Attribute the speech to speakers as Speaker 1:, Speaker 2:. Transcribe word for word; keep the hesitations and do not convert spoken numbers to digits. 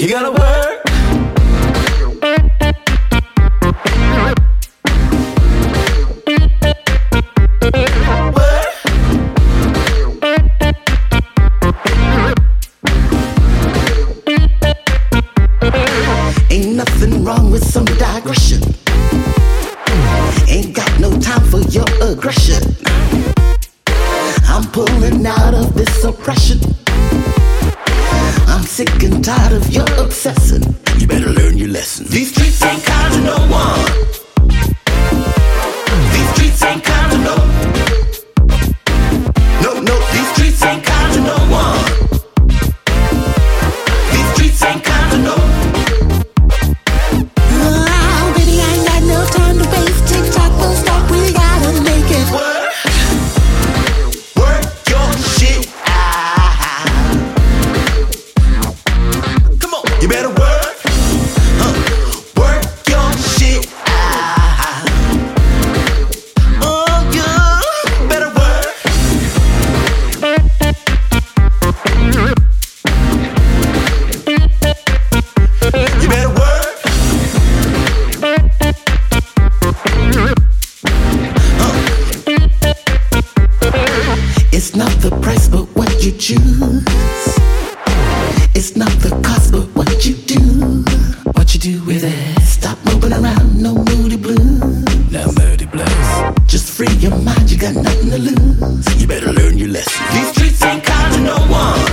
Speaker 1: You gotta work.
Speaker 2: Ain't nothing wrong with some digression. Ain't got no time for your aggression. I'm pulling out of this oppression. I'm sick and tired of your obsessing. You better learn your lesson. These streets ain't kind to no one. These streets ain't kind to no. No, no, these streets ain't kind to no one. These streets ain't kind to no.
Speaker 3: Oh, baby, I ain't got no time to waste. TikTok full stop, we gotta make it
Speaker 2: work. Work your shit out. Come on, you better work. Huh. Work your shit out. Oh, you better work. You better work. It's not the price, but what you choose. It's not the cost, but what you do. What you do with it. Stop moving around, no moody blues.
Speaker 1: No moody blues.
Speaker 2: Just free your mind, you got nothing to lose. You better learn your lesson. These streets ain't kind to no one.